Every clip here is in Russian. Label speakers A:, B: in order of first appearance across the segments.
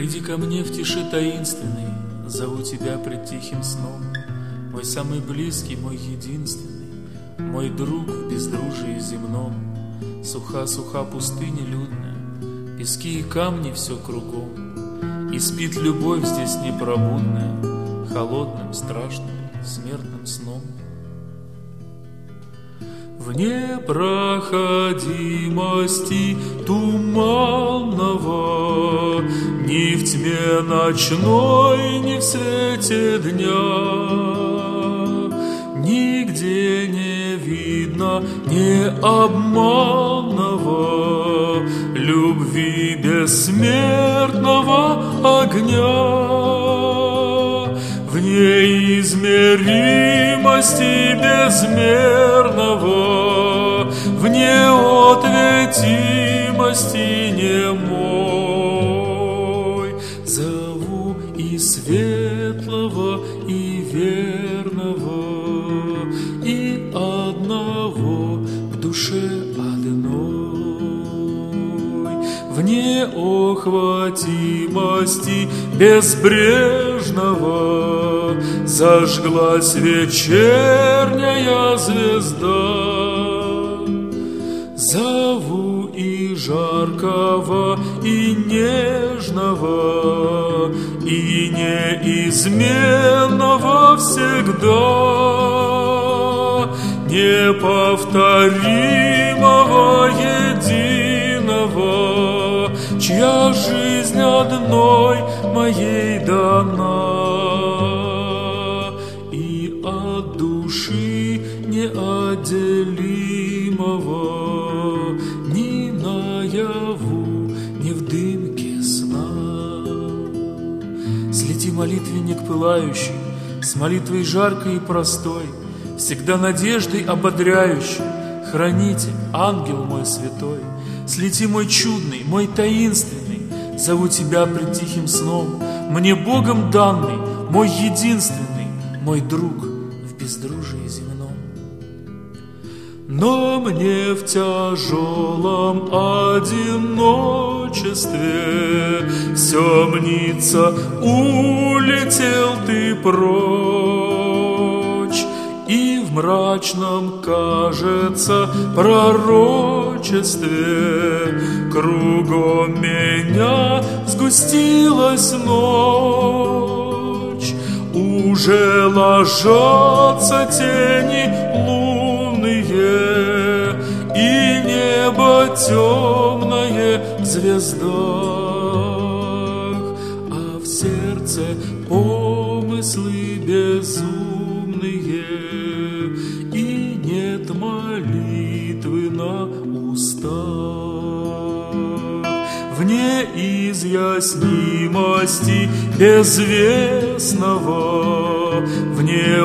A: Приди ко мне в тиши таинственной, зову тебя пред тихим сном. Мой самый близкий, мой единственный, мой друг в бездружии земном. Суха пустыня людная, пески и камни все кругом, и спит любовь здесь непробудная, холодным, страшным, смертным сном. В непроходимости туманного, ни в тьме ночной, ни в свете дня, нигде не видно необманного любви бессмертного огня. В неизмеримости безмерного, в неответимости немой, зову и светлого, и верного, и одного в душе одной. В неохватимости безбрежного зажглась вечерняя звезда. Зову и жаркого, и нежного, и неизменного всегда, неповторимого единого, чья жизнь одной моей дана, и от души неотделимого ни наяву, ни в дымке сна. Слети, молитвенник пылающий, с молитвой жаркой и простой, всегда надеждой ободряющей, хранитель, ангел мой святой. Слети, мой чудный, мой таинственный, зову тебя пред тихим сном, мне Богом данный, мой единственный, мой друг в бездружии земном. Но мне в тяжелом одиночестве все мнится, улетел ты прочь, и в мрачном, кажется, пророчестве кругом меня сгустилась ночь. Уже ложатся тени лунные, и небо темное в звездах, а в сердце помыслы безумные, и нет молитвы на устах. В неизъяснимости безвестного, в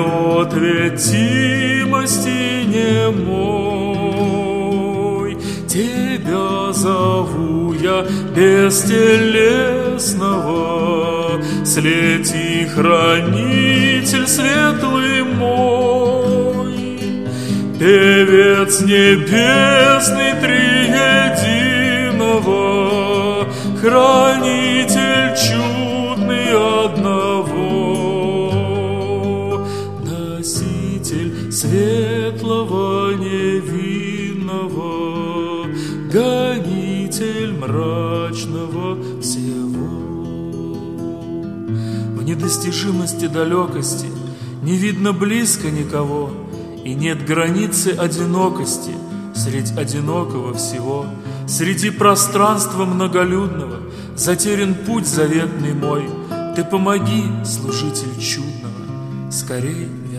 A: неответимости немой, тебя зову я бестелесного, слети, хранитель светлый мой, певец небесный триединого, хранитель чудный одного, носитель светлого невинного, гонитель мрачного всего. В недостижимости далекости не видно близко никого, и нет границы одинокости средь одинокого всего. Среди пространства многолюдного затерян путь заветный мой. Ты помоги, служитель чудного, скорей